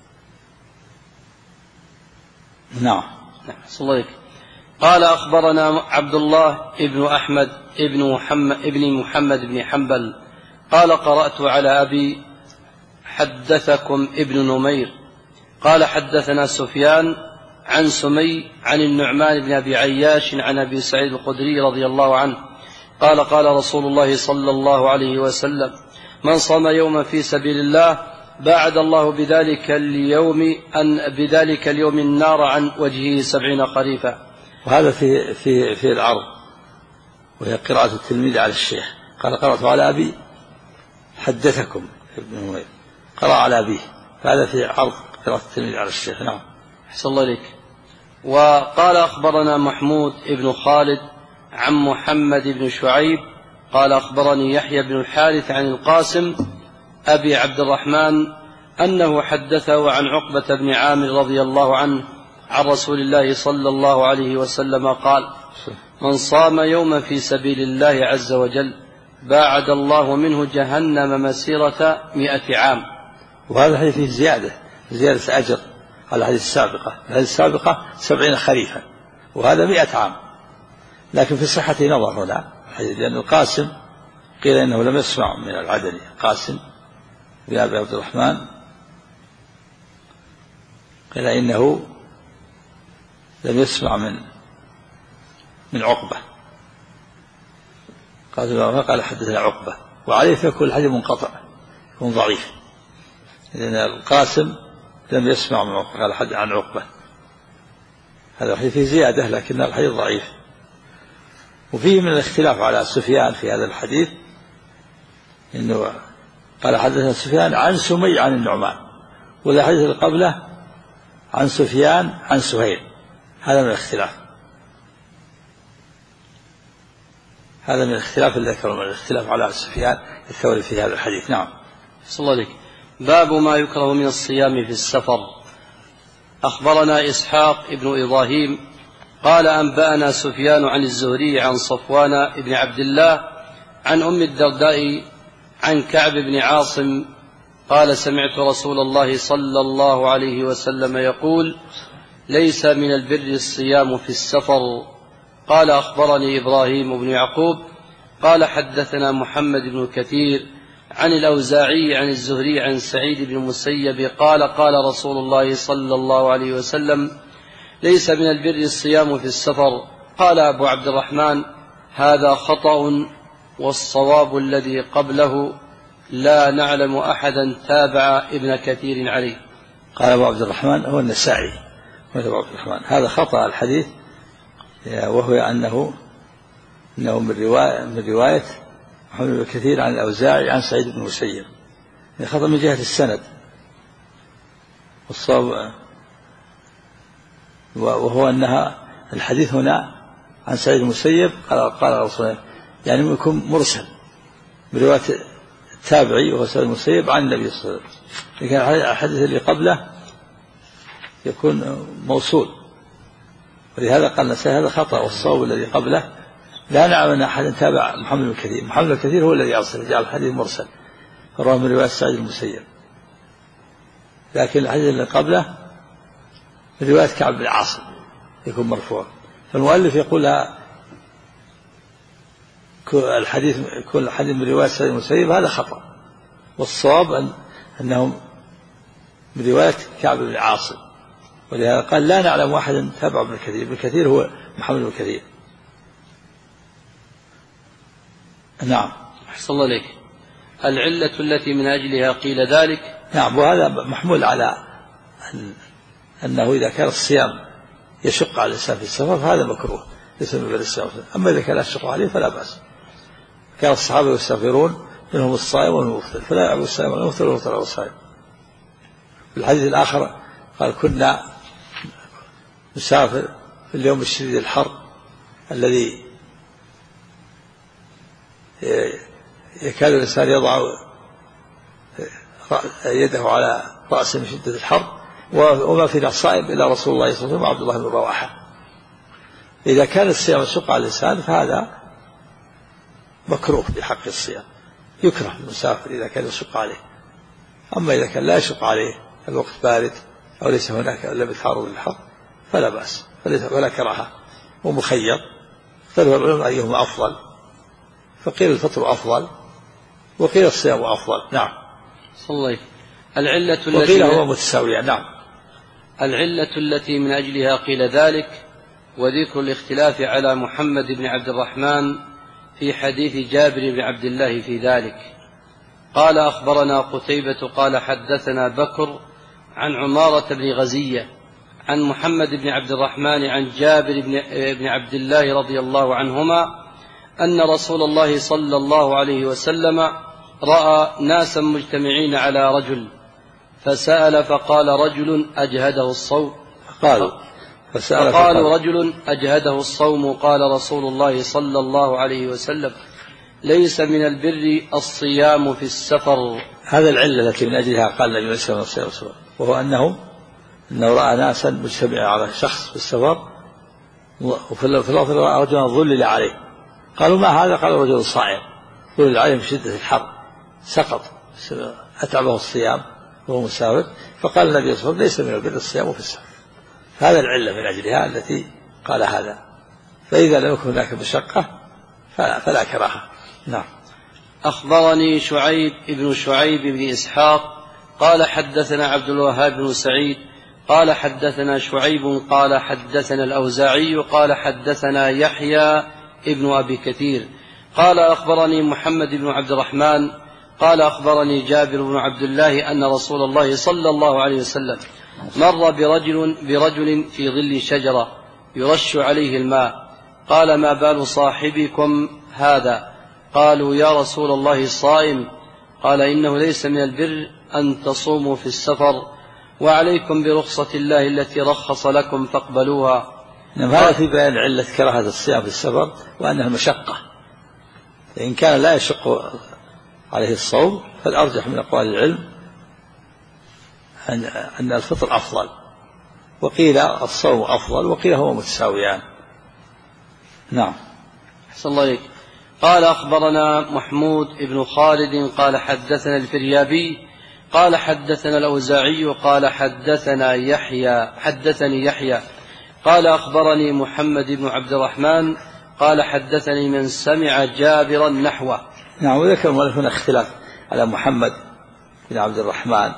نعم. نعم. قال أخبرنا عبد الله ابن أحمد ابن محمد ابن محمد بن حنبل قال قرأت على أبي حدثكم ابن نمير قال حدثنا سفيان عن سمي عن النعمان بن أبي عياش عن أبي سعيد الخدري رضي الله عنه قال قال رسول الله صلى الله عليه وسلم: من صام يوما في سبيل الله باعد الله بذلك اليوم أن بذلك اليوم النار عن وجهه سبعين خريفا. وهذا في في في العرض، وهي قراءة التلميذ على الشيخ. قال قرأت على أبي حدثكم ابن نمير، قرأ على أبيه، فهذا في عرض قراءة التلميذ على الشيخ. نعم. أحسن الله إليك. وقال أخبرنا محمود ابن خالد عن محمد بن شعيب قال أخبرني يحيى بن الحارث عن القاسم أبي عبد الرحمن أنه حدثه عن عقبة بن عامر رضي الله عنه عن رسول الله صلى الله عليه وسلم قال: من صام يوما في سبيل الله عز وجل باعد الله منه جهنم مسيرة مئة عام. وهذا الحديث فيه زيادة زيادة أجر على الحديث السابقة. الحديث السابقة سبعين خريفا وهذا مئة عام، لكن في صحة نظر هنا، لأن القاسم قيل إنه لم يسمع من العدني. قاسم بن أبي عبد الرحمن قيل إنه لم يسمع من من عقبة. قال قال حدثنا عقبة، وعليه فيكون الحديث منقطع، يكون ضعيف، لأن القاسم لم يسمع من عقبة، قال حد عن عقبة. هذا الحديث فيه زيادة لكن الحديث ضعيف. وفيه من الاختلاف على سفيان في هذا الحديث، إنه قال حدثنا سفيان عن سمي عن النعمان، والحديث اللي قبله عن سفيان عن سهيل. هذا من الاختلاف، هذا من الاختلاف اللي ذكره، من الاختلاف على سفيان الثوري في هذا الحديث. نعم. صلى الله عليه. باب ما يكره من الصيام في السفر. أخبرنا إسحاق ابن إبراهيم قال أنبأنا سفيان عن الزهري عن صفوان بن عبد الله عن أم الدرداء عن كعب بن عاصم قال: سمعت رسول الله صلى الله عليه وسلم يقول: ليس من البر الصيام في السفر. قال أخبرني إبراهيم بن يعقوب قال حدثنا محمد بن كثير عن الأوزاعي عن الزهري عن سعيد بن المسيب قال: قال رسول الله صلى الله عليه وسلم: ليس من البر الصيام في السفر. قال أبو عبد الرحمن: هذا خطأ، والصواب الذي قبله لا نعلم أحدا تابع ابن كثير عليه. قال أبو عبد الرحمن هو النسائي، أبو عبد الرحمن هذا خطأ الحديث، وهو أنه إنه من رواية من رواية محمد بن كثير عن الأوزاعي عن سعيد بن المسيب، خطأ من جهة السند، والصواب وهو أنها الحديث هنا عن سعيد بن المسيب قال قال رسول الله، يعني يكون مرسل برواية التابعي وهو سعيد بن المسيب عن النبي صلى الله عليه وسلم، لكن الحديث اللي قبله يكون موصول، ولهذا قال النسائي هذا خطأ، والصواب الذي قبله لا نعلم أن أحدا تابع محمد بن كثير. محمد بن كثير هو الذي أرسل، جعل الحديث مرسل، رواه من رواية سعيد بن المسيب، لكن الحديث اللي قبله من رواية كعب بن عاصم يكون مرفوع. فالمؤلف يقول الحديث يكون الحديث من رواية سعيد بن المسيب، هذا خطأ، والصواب أن أنهم من رواية كعب بن عاصم، ولهذا قال لا نعلم أحدا تابع ابن كثير. ابن كثير هو محمد بن كثير. نعم. أحسن الله إليك. العلة التي من أجلها قيل ذلك. نعم. وهذا محمول على أنه إذا كان الصيام يشق على الإنسان في السفر فهذا مكروه، ليس من بر الصيام. أما إذا كان يشق عليه فلا بأس. كان الصحابة يسافرون منهم الصائم والمفطر، فلا يعبد الصائم والمفطر والمفطر والصائم. في الحديث الآخر قال: كنا نسافر في اليوم الشديد الحر الذي يكاد الإنسان يضع يده على رأسه من شدة الحر، وما فينا الصائم إلا رسول الله صلى الله عليه وسلم وعبد الله بن رواحة. إذا كان الصيام يشق على الإنسان فهذا مكروه بحق الصيام، يكره المسافر إذا كان يشق عليه. أما إذا كان لا يشق عليه، الوقت بارد أو ليس هناك إلا بتعرض للحر، فلا بأس ولا كراهة، ومخير. اختلف العلماء أيهما أفضل، فقيل الفطر أفضل وقيل الصيام أفضل. نعم. صلي. العلة التي وقيل هو متساوية. نعم. العلة التي من أجلها قيل ذلك، وذكر الاختلاف على محمد بن عبد الرحمن في حديث جابر بن عبد الله في ذلك. قال أخبرنا قتيبة قال حدثنا بكر عن عمارة بن غزية عن محمد بن عبد الرحمن عن جابر بن عبد الله رضي الله عنهما أن رسول الله صلى الله عليه وسلم رأى ناسا مجتمعين على رجل فسأل فقال رجل أجهده الصوم قال فسأل فقالوا رجل أجهده الصوم قال رسول الله صلى الله عليه وسلم ليس من البر الصيام في السفر. هذا العلة التي من أجلها قال النبي صلى الله عليه وسلم، وهو أنه أنه رأى ناسا مجتمعين على شخص في السفر، وفي الأرض رأى رجلا ظلل عليه. قالوا ما هذا؟ قال رجل صائم ظلل عليه من شدة الحر سقط أتعبه الصيام وهو مسافر، فقال النبي صلى الله عليه وسلم ليس من البر الصيام في السفر. هذا العلة من أجلها التي قال هذا. فإذا لم يكن هناك مشقة فلا, فلا كراهة. نعم. أخبرني شعيب ابن شعيب بن إسحاق قال حدثنا عبد الوهاب بن سعيد قال حدثنا شعيب قال حدثنا الأوزاعي قال حدثنا يحيى ابن أبي كثير قال أخبرني محمد بن عبد الرحمن قال أخبرني جابر بن عبد الله أن رسول الله صلى الله عليه وسلم مر برجل, برجل في ظل شجرة يرش عليه الماء، قال ما بال صاحبكم هذا؟ قالوا يا رسول الله صائم. قال إنه ليس من البر أن تصوموا في السفر، وعليكم برخصة الله التي رخص لكم فاقبلوها. هذا في بيان علة كراهة الصيام في السفر وأنها مشقة. إن كان لا يشق عليه الصوم فالأرجح من أقوال العلم أن الفطر أفضل، وقيل الصوم أفضل وقيل هو متساويان. نعم. أحسن الله عليك. قال أخبرنا محمود بن خالد قال حدثنا الفريابي قال حدثنا الأوزاعي قال حدثنا يحيى حدثني يحيى قال أخبرني محمد بن عبد الرحمن قال حدثني من سمع جابرا نحوه. نعم. وذكر المؤلف هنا اختلاف على محمد بن عبد الرحمن.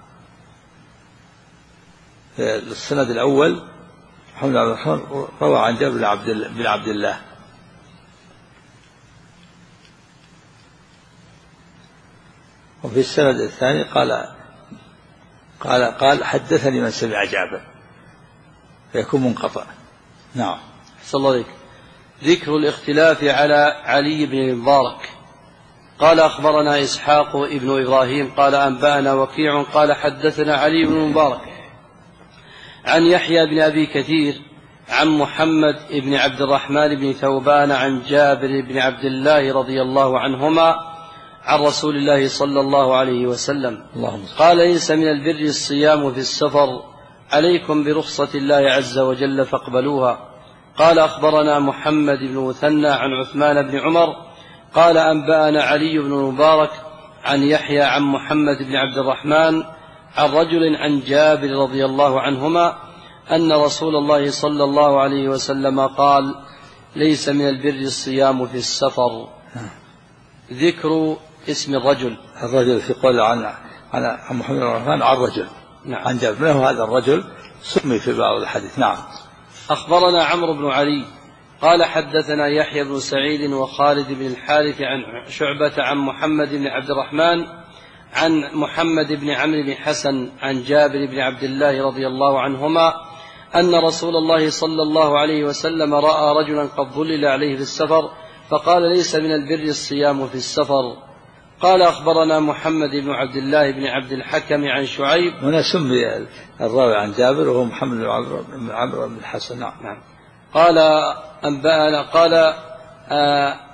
السند الأول محمد بن عبد الرحمن روى عن جابر بن عبد الله، وفي السند الثاني قال قال قال حدثني من سمع جابر، فيكون منقطع. نعم. صلى الله عليه. ذكر الاختلاف على علي بن المبارك. قال أخبرنا إسحاق ابن إبراهيم قال أنبأنا وكيع قال حدثنا علي بن المبارك عن يحيى بن أبي كثير عن محمد بن عبد الرحمن بن ثوبان عن جابر بن عبد الله رضي الله عنهما عن رسول الله صلى الله عليه وسلم قال ليس من البر الصيام في السفر، عليكم برخصة الله عز وجل فاقبلوها. قال أخبرنا محمد بن مثنى عن عثمان بن عمر قال أنبأنا علي بن المبارك عن يحيى عن محمد بن عبد الرحمن عن رجل عن جابر رضي الله عنهما أن رسول الله صلى الله عليه وسلم قال ليس من البر الصيام في السفر. ذكر اسم الرجل. الرجل في قول عن عن محمد بن الرحمن عن رجل. نعم. عن جابر. من هو هذا الرجل؟ سمي في بعض الحديث. نعم. أخبرنا عمرو بن علي قال حدثنا يحيى بن سعيد وخالد بن الحارث عن شعبة عن محمد بن عبد الرحمن عن محمد بن عمرو بن حسن عن جابر بن عبد الله رضي الله عنهما أن رسول الله صلى الله عليه وسلم رأى رجلا قد ظلل عليه في السفر فقال ليس من البر الصيام في السفر. قال أخبرنا محمد بن عبد الله بن عبد الحكم عن شعيب. هنا سمي الراوي عن جابر وهو محمد بن عمرو بن حسن. نعم. قال أنبأنا قال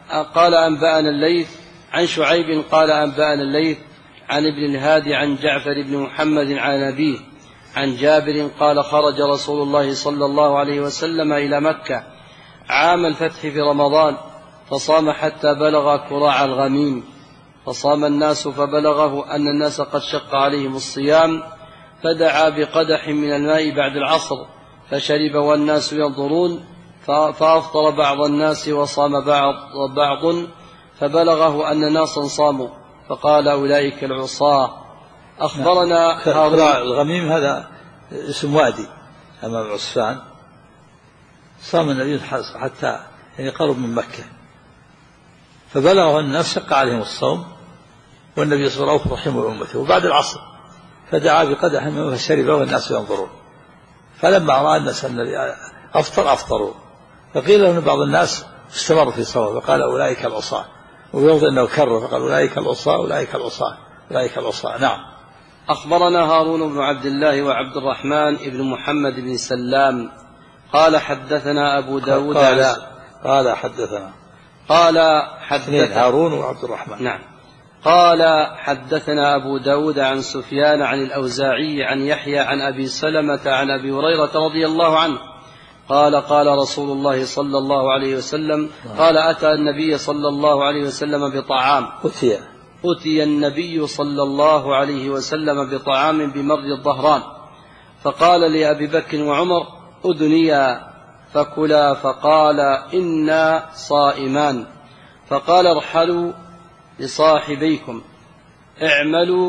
قال أنبأنا الليث عن شعيب قال أنبأنا الليث عن ابن الهادي عن جعفر بن محمد عن أبيه عن جابر قال خرج رسول الله صلى الله عليه وسلم إلى مكة عام الفتح في رمضان فصام حتى بلغ كراع الغميم، فصام الناس فبلغه أن الناس قد شق عليهم الصيام، فدعا بقدح من الماء بعد العصر فشرب والناس ينظرون، فأفطر بعض الناس وصام بعض, بعض فبلغه أن ناسا صاموا فقال أولئك العصاة. أخبرنا كراع الغميم هذا اسم وادي أمام عسفان، صام النبي حتى يعني قرب من مكة، فبلغه الناس شق عليهم الصوم والنبي صلى الله عليه وسلم رحمه أمته، وبعد العصر فدعا بقدح منه فشرب والناس ينظرون، فلما رأى الناس النبي أفطر أفطروا، فقيل له بعض الناس استمر في صومه فقال أولئك العصاة، ويوضع أنه كرر فقال أولئك العصاة أولئك العصاة أولئك العصاة. نعم. أخبرنا هارون بن عبد الله وعبد الرحمن بن محمد بن سلام قال حدثنا أبو داود قال, قال حدثنا قال حدثنا هارون وعبد الرحمن. نعم. قال حدثنا أبو داود عن سفيان عن الأوزاعي عن يحيى عن أبي سلمة عن أبي هريرة رضي الله عنه قال قال رسول الله صلى الله عليه وسلم قال أتى النبي صلى الله عليه وسلم بطعام أتي أتي النبي صلى الله عليه وسلم بطعام بمر الظهران، فقال لأبي بكر وعمر أدنيا فكلا، فقال إنا صائمان، فقال ارحلوا لصاحبيكم اعملوا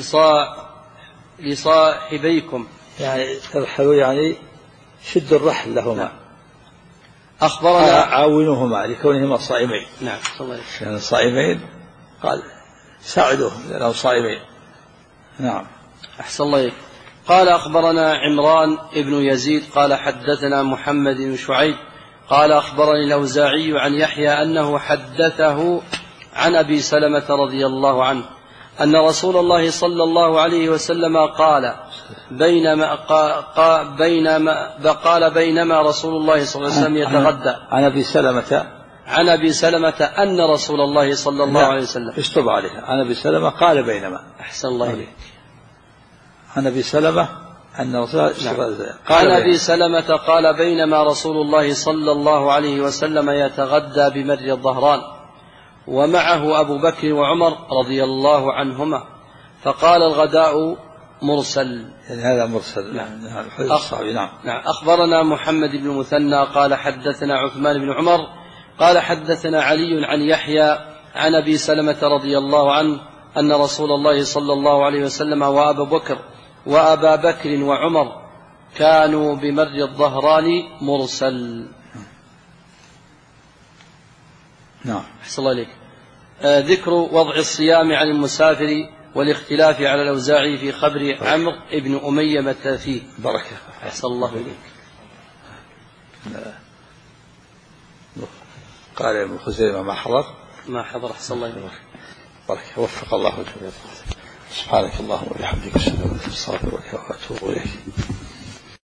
لصاحبيكم يعني ارحلوا يعني شد الرحل لهما. نعم. أخبرنا عاونوهما لكونهما صائمين. نعم. يعني صائمين قال ساعدوهم لأنهم صائمين. نعم. أحسن الله إليك. قال أخبرنا عمران ابن يزيد قال حدثنا محمد بن شعيب قال أخبرني الأوزاعي عن يحيى أنه حدثه عن أبي سلمة رضي الله عنه أن رسول الله صلى الله عليه وسلم قال بينما قال بينما قال بينما رسول الله صلى الله عليه وسلم يتغدى. عن أبي سلمة عن أبي سلمة أن رسول الله صلى الله عليه وسلم اشطب عليها. عن أبي سلمة قال بينما. أحسن الله إليك. عن أبي سلمة أن رسول الله قال عن أبي سلمة قال بينما رسول الله صلى الله عليه وسلم يتغدى بمر الظهران ومعه أبو بكر وعمر رضي الله عنهما، فقال الغداء مرسل. يعني هذا مرسل. نعم. الصحابي. نعم. نعم. أخبرنا محمد بن المثنى قال حدثنا عثمان بن عمر قال حدثنا علي عن يحيى عن أبي سلمة رضي الله عنه أن رسول الله صلى الله عليه وسلم وأبا بكر وأبا بكر وعمر كانوا بمر الظهران مرسل. نعم. أحسن الله إليك. آه ذكر وضع الصيام عن المسافر والاختلاف على الأوزاعي في خبر عمرو بن أمية متى فيه. بركة. أحسن الله إليك. قال ابن خزيمة ما حضر ما حضر. أحسن الله إليك. بركة. وفق الله الجميع. سبحانك اللهم وبحمدك أشهد أن لا إله إلا أنت أستغفرك وأتوب إليك.